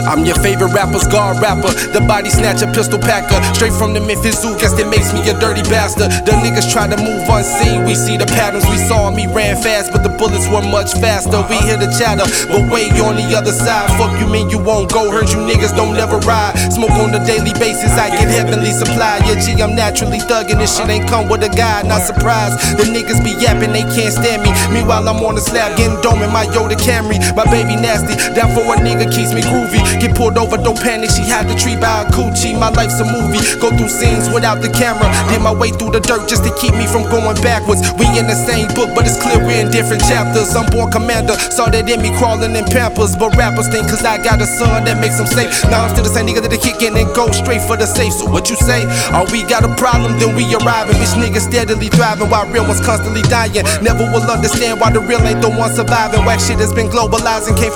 I'm your favorite rapper's guard rapper, the body snatcher, pistol packer, straight from the Memphis Zoo. Guess that makes me a dirty bastard. The niggas try to move unseen. We see the patterns. We saw me ran fast, but the bullets were much faster. We hear the chatter, but way on the other side. Fuck you mean you won't go? Heard you niggas don't never ride. Smoke on a daily basis, I get heavenly supply. Yeah, G, I'm naturally thuggin'. This shit ain't come with a guide. Not surprised. The niggas be yapping, they can't stand me. Meanwhile, I'm on the slab getting dome in my Yoda Camry. My baby nasty, down for a nigga, keeps me groovy. Get pulled over, don't panic, she had the tree by a coochie. My life's a movie, go through scenes without the camera. Did my way through the dirt just to keep me from going backwards. We in the same book, but it's clear we're in different chapters. I'm born commander, saw that in me crawling in Pampers. But rappers think cause I got a son that makes them safe. Now I'm still the same nigga that they kick in and go straight for the safe. So what you say? Oh, we got a problem, then we arriving. Bitch niggas steadily thriving while real ones constantly dying. Never will understand why the real ain't the one surviving. Whack shit has been globalizing, came